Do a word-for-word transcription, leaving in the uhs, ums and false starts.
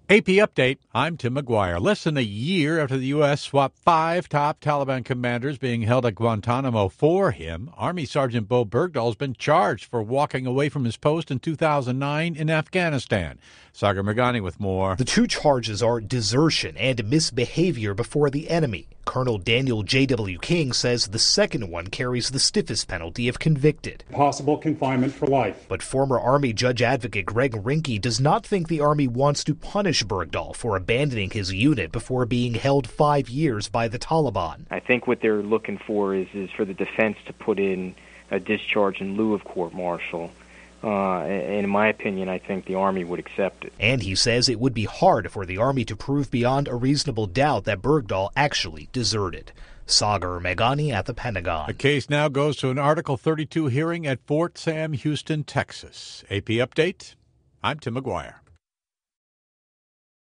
A P Update, I'm Tim McGuire. Less than a year after the U S swapped five top Taliban commanders being held at Guantanamo for him, Army Sergeant Bo Bergdahl has been charged for walking away from his post in two thousand nine in Afghanistan. Sagar Meghani with more. The two charges are desertion and misbehavior before the enemy. Colonel Daniel J W. King says the second one carries the stiffest penalty if convicted. Possible confinement for life. But former Army Judge Advocate Greg Rinke does not think the Army wants to punish Bergdahl for abandoning his unit before being held five years by the Taliban. I think what they're looking for is, is for the defense to put in a discharge in lieu of court-martial. Uh, and in my opinion, I think the Army would accept it. And he says it would be hard for the Army to prove beyond a reasonable doubt that Bergdahl actually deserted. Sagar Meghani at the Pentagon. The case now goes to an Article thirty-two hearing at Fort Sam Houston, Texas. A P Update, I'm Tim McGuire.